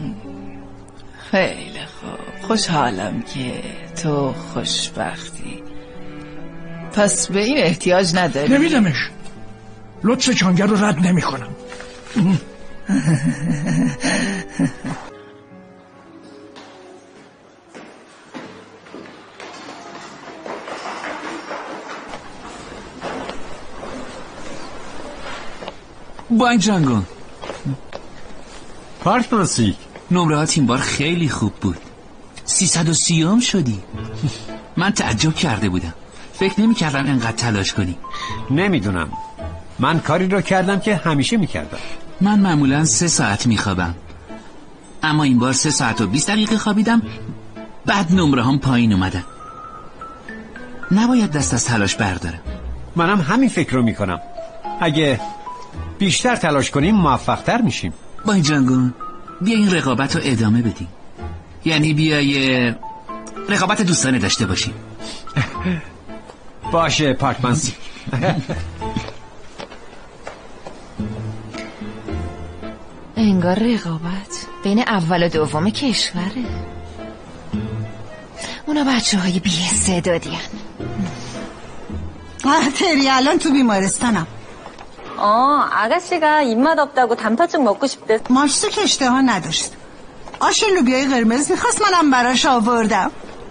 خیلی خوب، خوشحالم که تو خوشبختی، پس به این احتیاج نداری. نمیدمش، لطف چانگر رو رد نمی کنم. بانک جانگون پارک ناسیک، نمره ها این بار خیلی خوب بود، 330 شدی. من تعجب کرده بودم، فکر نمی کردم انقدر تلاش کنی. نمیدونم، من کاری رو کردم که همیشه میکردم. من معمولا 3 ساعت میخوابم، اما این بار 3 ساعت و 20 دقیقه خوابیدم، بعد نمره هم پایین اومدن. نباید دست از تلاش بردارم. منم همین فکر رو میکنم، اگه بیشتر تلاش کنیم موفق‌تر میشیم. بای جانگون بیا این رقابت رو ادامه بدیم، یعنی بیا رقابت دوستانه داشته باشیم. باشه پارکمنسی. انگار رقابت بین اول و دوم کشوره، اونا بچه‌های بی‌استعدادین. تری الان تو بیمارستانم. 아가씨가 입맛 없다고 단팥죽 먹고 싶대. مارسو که اشتها نداشت، آش لوبیای قرمز میخواست، منم براش آوردم.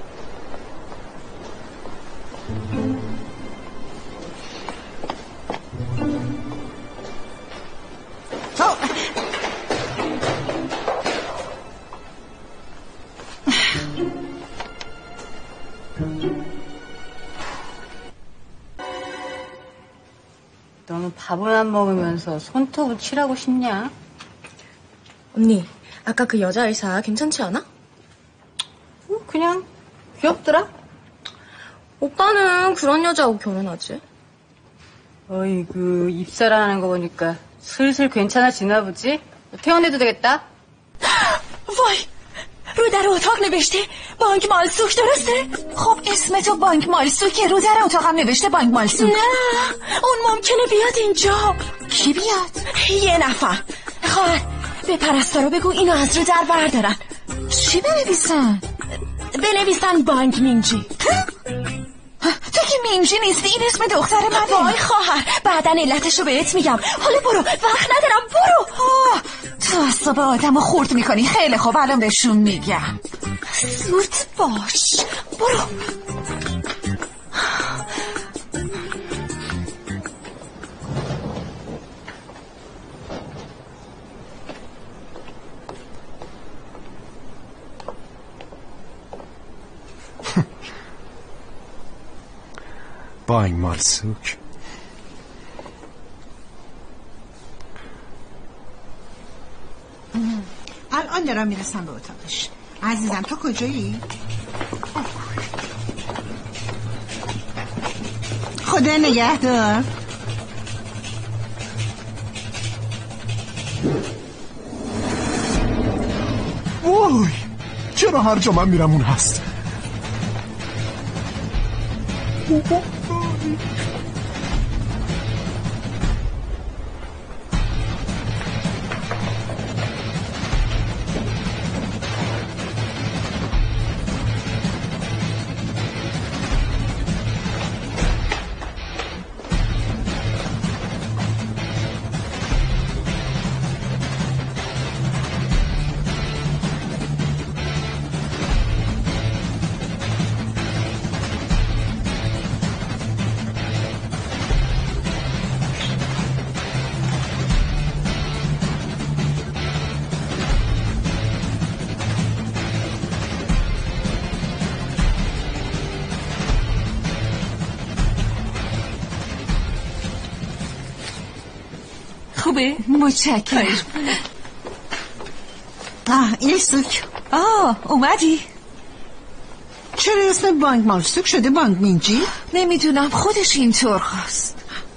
너는 밥은 안 먹으면서 손톱을 칠하고 싶냐? 언니, 아까 그 여자 의사 괜찮지 않아? 그냥 귀엽더라. 오빠는 그런 여자하고 결혼하지? 어이구, 입사라는 거 보니까 슬슬 괜찮아지나 보지? 퇴원해도 되겠다. وای، رو در اتاق نوشته بانک مالسوک، درسته؟ خب اسم تو بانک مالسوکه، رو در اتاقم نوشته بانک مالسوک. نه، اون ممکنه بیاد اینجا. کی بیاد؟ یه نفر. خواهر به پرستارا بگو اینو از رو در بردارن. چی بنویسن؟ بنویسن بانک مینجی. تو که مینجی نیستی، این اسم دختر منه. وای خواهر، بعدن علتشو بهت میگم، حالا برو، وقت ندارم، برو. تو اعصاب آدمو خورد میکنی. خیلی خوب، الان بهشون میگم. زود باش، برو. بانک مالسوک. من دارم میرسم به اتاقش. عزیزم تو کجایی؟ خدا نگهدار. وای چرا هر جا من میرم اون هست؟ خوبه؟ متشکرم. ایسوک. اومدی؟ چرا اسم بانک مالسوک شده بانک مینجی؟ نمیدونم خودش اینطور خواست.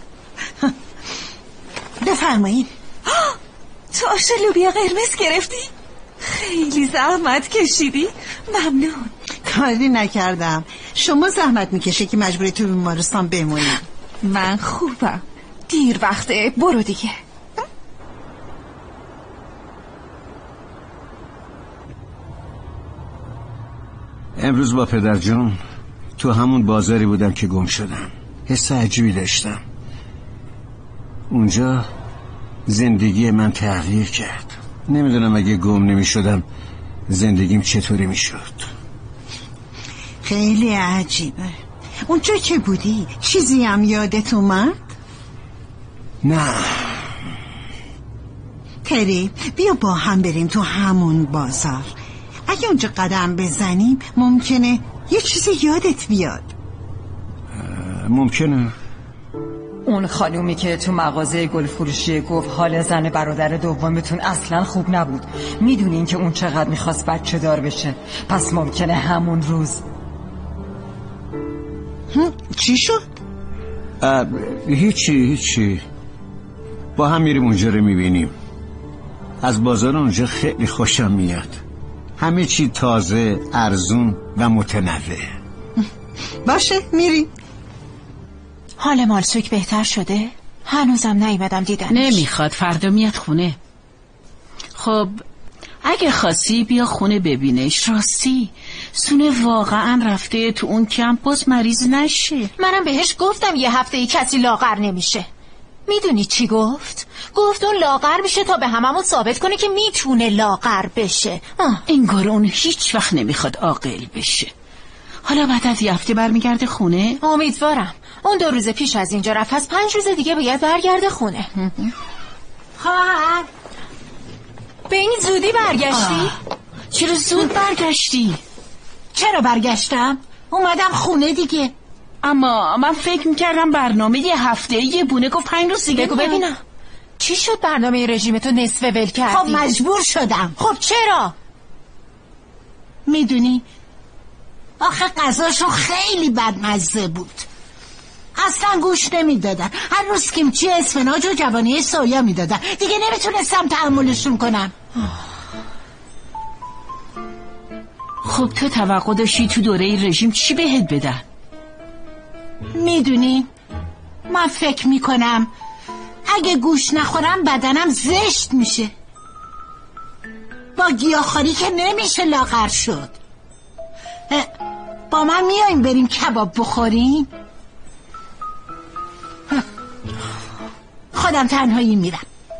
بفرمایید. تو آش لوبیا قرمز گرفتی؟ خیلی زحمت کشیدی. ممنون. کاری نکردم. شما زحمت میکشه که مجبوری تو بیمارستان بمونی. من خوبم. دیر وقته، برو دیگه. امروز با پدر جون تو همون بازاری بودم که گم شدم. حس عجیبی داشتم. اونجا زندگی من تغییر کرد. نمیدونم اگه گم نمی شدم زندگیم چطوری می شد. خیلی عجیبه. اونجا که بودی چیزی هم یادت اومد؟ نه. تری بیا با هم بریم تو همون بازار. اگه اونجا قدم بزنیم ممکنه یه چیزی یادت بیاد. ممکنه. اون خانومی که تو مغازه گل فروشی گفت حال زن برادر دومتون اصلا خوب نبود. میدونین که اون چقدر میخواست بچه دار بشه. پس ممکنه همون روز. چی شد؟ هیچی. با هم میریم اونجا رو میبینیم. از بازار اونجا خیلی خوشم میاد. همه چی تازه، ارزون و متنوع. باشه میریم. حال مالسوک بهتر شده؟ هنوزم نیومدم دیدنش. نمیخواد، فردا میاد خونه. خب اگه خواستی بیا خونه ببینش. راستی سونه واقعا رفته تو اون کمپوس مریض نشه. منم بهش گفتم یه هفته ای کسی لاغر نمیشه. میدونی چی گفت؟ گفت اون لاغر میشه تا به هممون ثابت کنه که میتونه لاغر بشه. انگار اون هیچ وقت نمیخواد عاقل بشه. حالا بعد از یه هفته برمیگرده خونه؟ امیدوارم. اون 2 روز پیش از اینجا رفت، از 5 روز دیگه باید برگرده خونه. خواهر به این زودی برگشتی؟ چرا زود برگشتی؟ چرا برگشتم؟ اومدم خونه دیگه. اما من فکر میکردم برنامه یه هفته یه بونه گفت 5 روز دیگه. بگو ببینم چی شد برنامه رژیمتو نصف ول کردی؟ خب مجبور شدم. خب چرا؟ میدونی آخه غذاشو خیلی بدمزه بود. اصلا گوش نمیدادن. هر روز کیمچی اسفناج و جوانه سویا میدادن. دیگه نمیتونستم تحملشون کنم. خب تو توقع داشتی تو دوره رژیم چی بهت بدن؟ میدونی من فکر میکنم اگه گوش نخورم بدنم زشت میشه. با گیاهخواری که نمیشه لاغر شد. با من میایم بریم کباب بخوریم؟ خودم تنهایی میرم.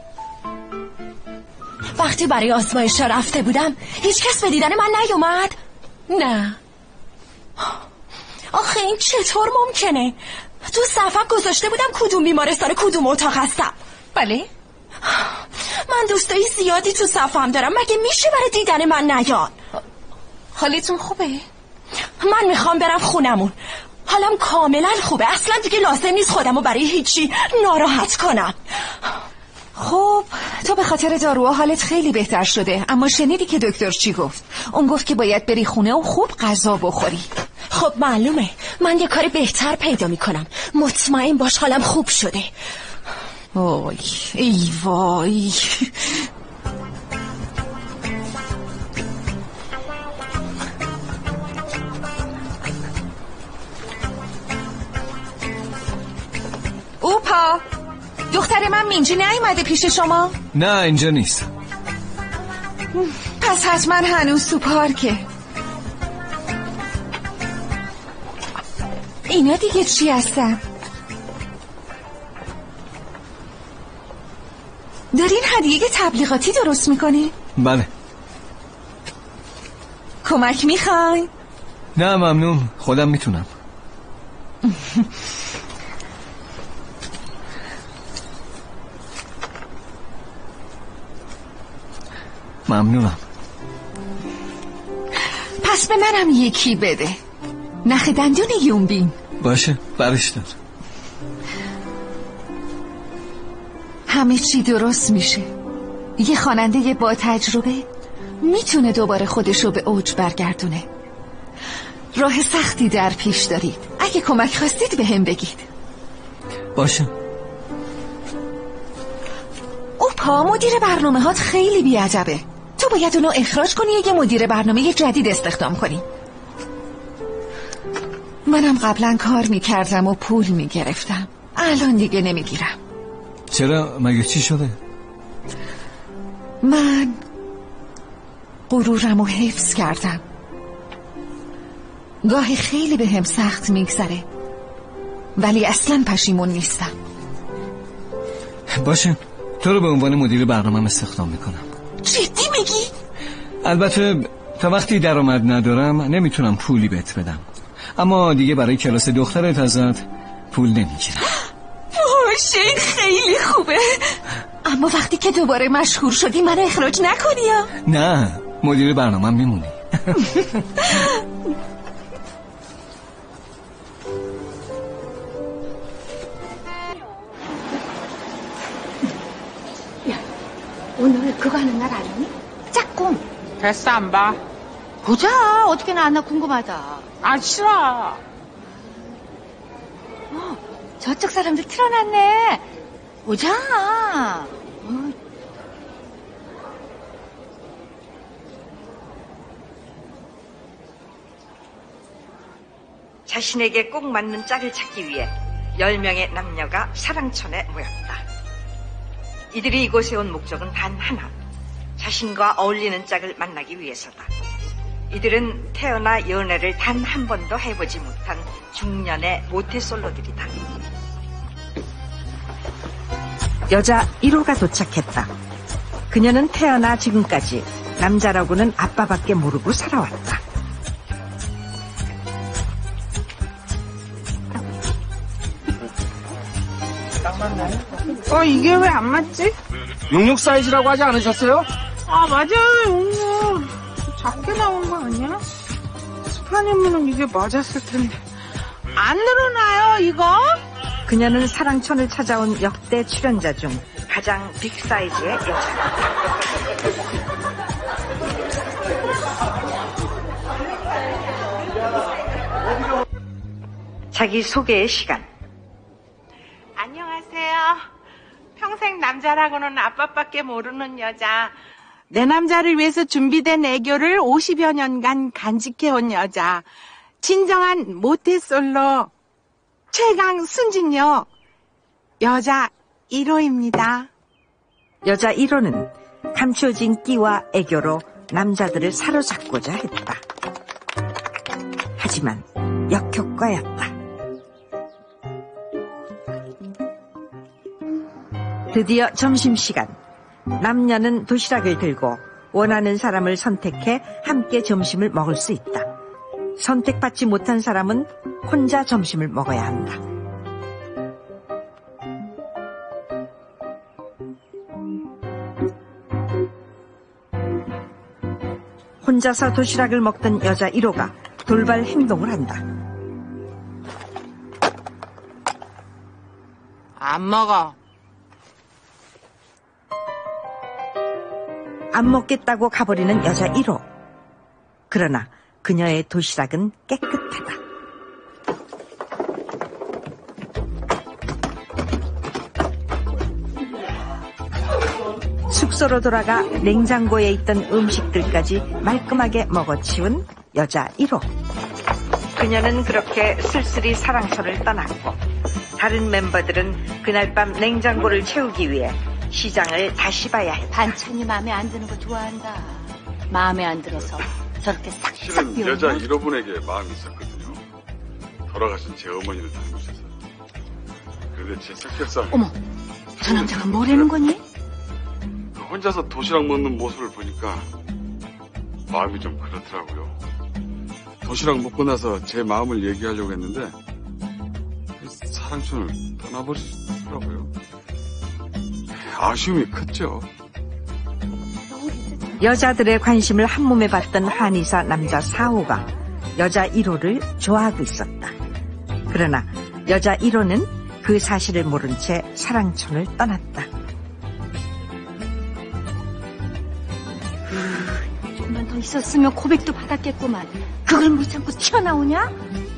وقتی برای آزمایش رفته بودم هیچ کس به دیدن من نیومد؟ نه. آخه این چطور ممکنه؟ تو صفم گذاشته بودم کدوم بیمارستان کدوم اتاق هستم. بله؟ من دوستایی زیادی تو صفم دارم. مگه میشه برای دیدن من نیان؟ حالتون خوبه؟ من میخوام برم خونمون. حالم کاملا خوبه. اصلا دیگه لازم نیست خودمو برای هیچی ناراحت کنم. خب تو به خاطر داروها حالت خیلی بهتر شده، اما شنیدی که دکتر چی گفت؟ اون گفت که باید بری خونه و خوب غذا بخوری. خب معلومه، من یه کار بهتر پیدا میکنم. مطمئن باش حالم خوب شده. وای ای وای. اوپا، دختر من مینجی نیومده پیش شما؟ نه اینجا نیست. پس حتما هنوز تو پارکه. اینا دیگه چی هستن؟ دارین هدیه تبلیغاتی درست میکنی؟ بله. کمک میخوای؟ نه ممنون، خودم میتونم. ممنونم. پس به منم یکی بده. نخ دندون یونبین. باشه برش دار. همه چی درست میشه. یه خواننده با تجربه میتونه دوباره خودشو به اوج برگردونه. راه سختی در پیش دارید. اگه کمک خواستید به هم بگید. باشه. اوپا، مدیر برنامه هات خیلی بیعجبه. تو باید اونو اخراج کنی یه مدیر برنامه جدید استخدام کنی. منم قبلا کار میکردم و پول میگرفتم. الان دیگه نمیگیرم. چرا؟ مگه چی شده؟ من غرورم رو حفظ کردم. گاهی خیلی به هم سخت میگذره، ولی اصلا پشیمون نیستم. باشه، تو رو به عنوان مدیر برنامه استخدام میکنم. جدی میگی؟ البته تا وقتی درآمد ندارم نمیتونم پولی بهت بدم، اما دیگه برای کلاس دخترت ازت پول نمیگیرم. باشه، این خیلی خوبه. اما وقتی که دوباره مشهور شدی منو اخراج نکنی یا؟ نه، مدیر برنامه میمونی. 오늘 그거 하는 날 아니니? 짝꿍. 됐어, 안 봐. 보자. 어떻게 나왔나 궁금하다. 아, 싫어. 저쪽 사람들 틀어놨네. 보자. 자신에게 꼭 맞는 짝을 찾기 위해 10명의 남녀가 사랑촌에 모였다. 이들이 이곳에 온 목적은 단 하나, 자신과 어울리는 짝을 만나기 위해서다. 이들은 태어나 연애를 단 한 번도 해보지 못한 중년의 모태솔로들이다. 여자 1호가 도착했다. 그녀는 태어나 지금까지 남자라고는 아빠밖에 모르고 살아왔다. 이게 왜 안 맞지? 66 사이즈라고 하지 않으셨어요? 아, 맞아요, 66. 작게 나온 거 아니야? 스파니문은 이게 맞았을 텐데. 안 늘어나요, 이거? 그녀는 사랑촌을 찾아온 역대 출연자 중 가장 빅사이즈의 여자다. 자기 소개의 시간. 안녕하세요. 평생 남자라고는 아빠밖에 모르는 여자. 내 남자를 위해서 준비된 애교를 50여 년간 간직해온 여자. 진정한 모태솔로 최강 순진녀 여자 1호입니다. 여자 1호는 감춰진 끼와 애교로 남자들을 사로잡고자 했다. 하지만 역효과였다. 드디어 점심시간. 남녀는 도시락을 들고 원하는 사람을 선택해 함께 점심을 먹을 수 있다. 선택받지 못한 사람은 혼자 점심을 먹어야 한다. 혼자서 도시락을 먹던 여자 1호가 돌발 행동을 한다. 안 먹어. 안 먹겠다고 가버리는 여자 1호. 그러나 그녀의 도시락은 깨끗하다. 숙소로 돌아가 냉장고에 있던 음식들까지 말끔하게 먹어치운 여자 1호. 그녀는 그렇게 쓸쓸히 사랑터를 떠났고 다른 멤버들은 그날 밤 냉장고를 채우기 위해 시장을 다시 봐야 했다. 반찬이 마음에 안 드는 거 좋아한다. 마음에 안 들어서 저렇게 싹싹 실은 비우면 여자 1호분에게 마음이 있었거든요. 돌아가신 제 어머니를 닮으셔서. 그런데 제 성격상 어머, 저 남자가 뭐라는 거니? 혼자서 도시락 먹는 모습을 보니까 마음이 좀 그렇더라고요. 도시락 먹고 나서 제 마음을 얘기하려고 했는데 사랑촌을 떠나버리더라고요. 아쉬움이 컸죠. 여자들의 관심을 한몸에 받던 한의사 남자 4호가 여자 1호를 좋아하고 있었다. 그러나 여자 1호는 그 사실을 모른 채 사랑촌을 떠났다. 좀만 더 있었으면 고백도 받았겠구만. 그걸 못 참고 튀어나오냐?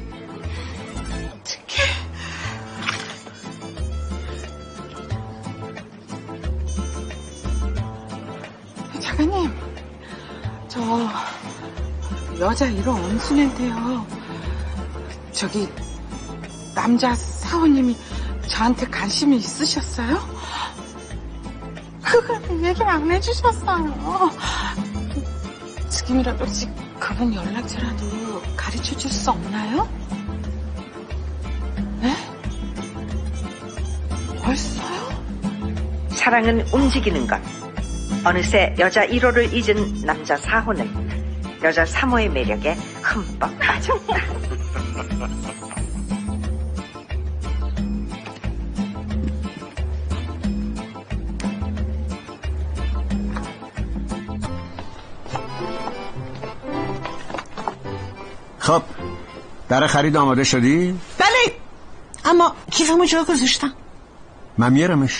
작가님, 저 여자 1호 엄순인데요. 저기 남자 사원님이 저한테 관심이 있으셨어요? 그걸 얘기를 안 해주셨어요. 지금이라도 혹시 그분 연락처라도 가르쳐줄 수 없나요? 네? 벌써요? 사랑은 움직이는 것. 어느새 여자 1호를 잊은 남자 4호는 여자 3호의 매력에 흠뻑 빠졌다. خب برای خرید آماده شدی؟ بله، اما کیفمو جا گذاشتم. من میارمش.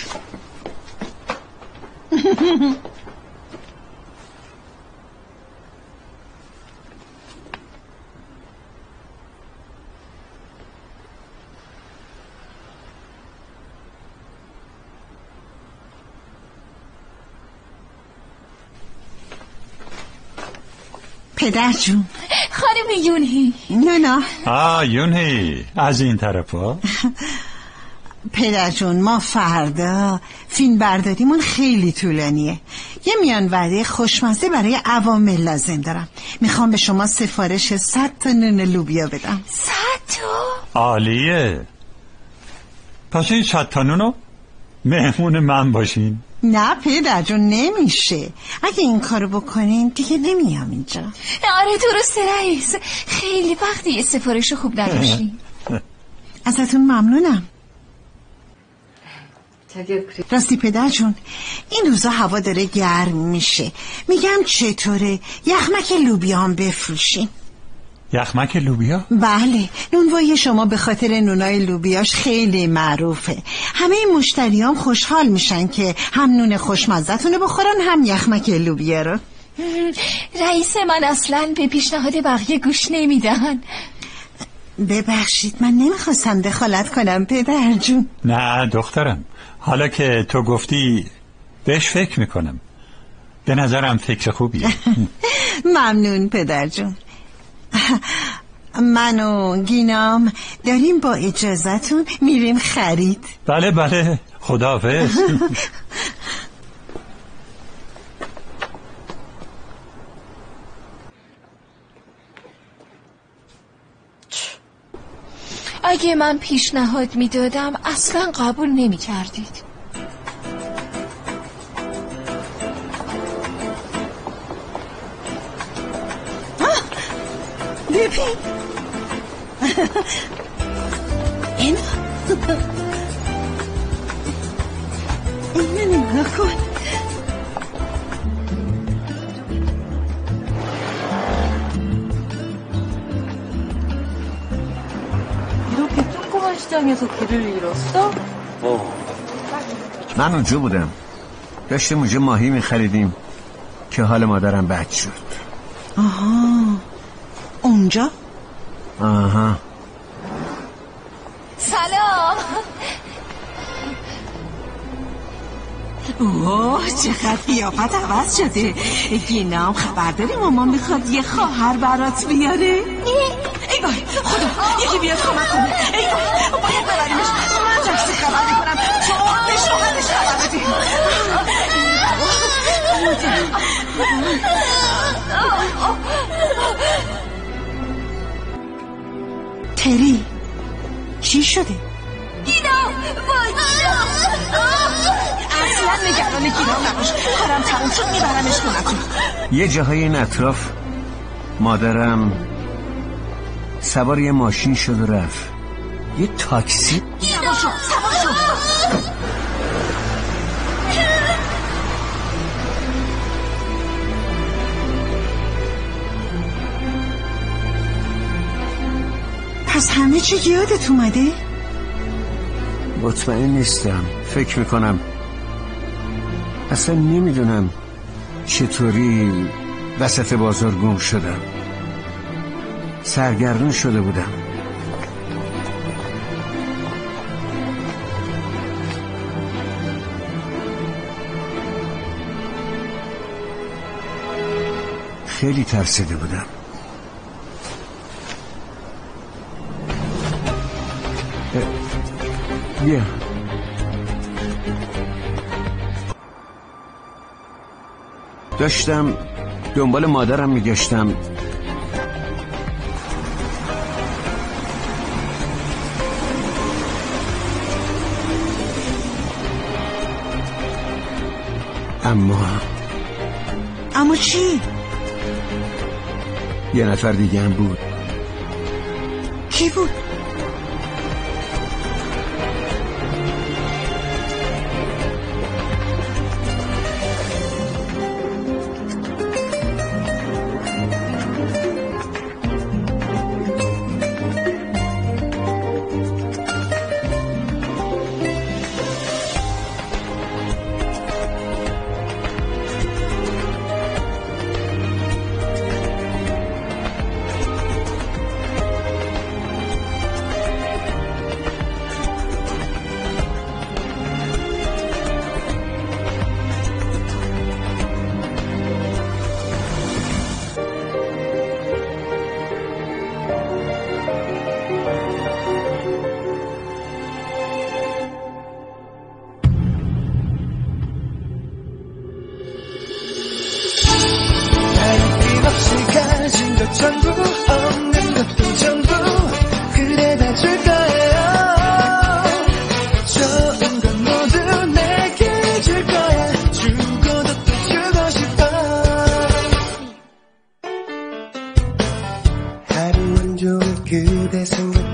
پدر جون. خانم یونهی. نه یونهی از این طرفا. پدر جون، ما فردا فیلم برداریمون خیلی طولانیه. یه میان وعده خوشمزه برای عوامل لازم دارم. میخوام به شما سفارش 100 تا نون لوبیا بدم. 100 تا؟ عالیه. پس این 100 تا نونو مهمون من باشین. نه پدر جون، نمیشه. اگه این کارو بکنین دیگه نمیام اینجا. آره درسته رئیس. خیلی وقتی یه سفارش خوب نداشتیم. ازتون ممنونم. راستی پدر جون، این روزا هوا داره گرم میشه. میگم چطوره یخمک لوبیا هم بفروشیم؟ یخمک لوبیا؟ بله، نونوایی شما به خاطر نونای لوبیاش خیلی معروفه. همه این مشتریام خوشحال میشن که هم نون خوشمزتونه بخورن هم یخمک لوبیا رو. رئیس من اصلا به پیشنهاد بقیه گوش نمیدن. ببخشید، من نمیخواستم دخالت کنم پدر جون. نه دخترم، حالا که تو گفتی بهش فکر میکنم. به نظرم فکر خوبیه. ممنون پدر جون. من و گینام داریم با اجازتون میریم خرید. بله بله، خداحافظ. اگه من پیشنهاد میدادم اصلا قبول نمیکردید. ببین اینو نگاه کن. 이렇게 조그만 시장에서 길을 잃었어? من اونجا بودم. داشتیم اونجا ماهی میخریدیم. که حال مادرم بد شد. آها، اونجا؟ آها. سلام. اوه چقدر قیافت عوض شده. گینام خبر داری مامان میخواد یه خواهر برات بیاره؟ ای وای خدا یکی بیاد کمک کنه. ای وای باید ببریمش. من تاکسی خبر میکنم تو به شوهرش خبر بدی. تری چی شده؟ گینام اصلا نگران گینام نباش. کارم تموم شد میبرمش خونتون. یه جاهای این اطراف مادرم سوار یه ماشین شد و رفت. یه تاکسی. سوار شد. پس همه چی یادت اومده؟ مطمئن نیستم. فکر میکنم اصلا نمیدونم چطوری وسط بازار گم شدم. سرگردون شده بودم. خیلی ترسیده بودم. بیا داشتم دنبال مادرم میگشتم. اما چی؟ یه نفر دیگه هم بود. کی بود؟ 전부 없는 것도 전부 그래 다 줄 거야. 좋은 건 모두 내게 줄 거야. 주고도 또 주고 싶어. 하루 온종일 그대 생각